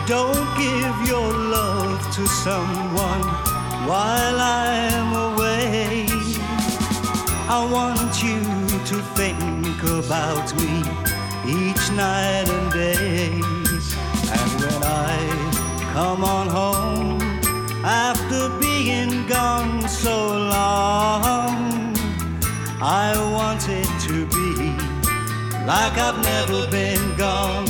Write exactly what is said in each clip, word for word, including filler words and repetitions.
Don't give your love to someone while I'm away. I want you to think about me each night and day. And when I come on home after being gone so long, I want it to be like I've never been gone.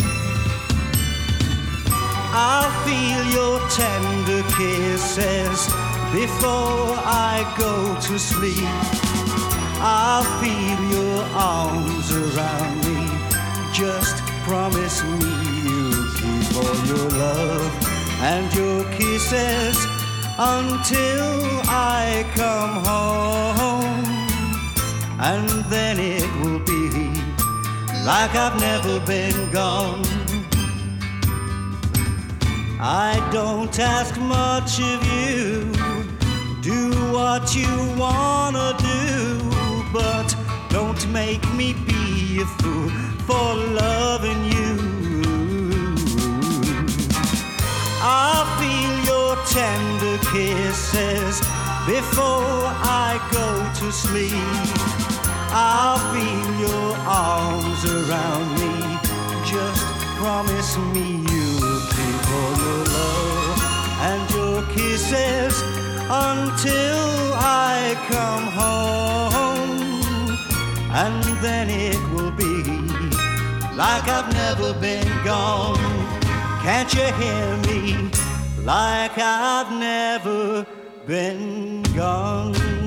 I'll feel your tender kisses before I go to sleep. I'll feel your arms around me. Just promise me you'll keep all your love and your kisses until I come home. And then it will be like I've never been gone. I don't ask much of you. Do what you wanna do, but don't make me be a fool for loving you. I'll feel your tender kisses before I go to sleep. I'll feel your arms around me. Just promise me you'll keep all your love and your kisses until I come home. And then it will be like I've never been gone. Can't you hear me? Like I've never been gone.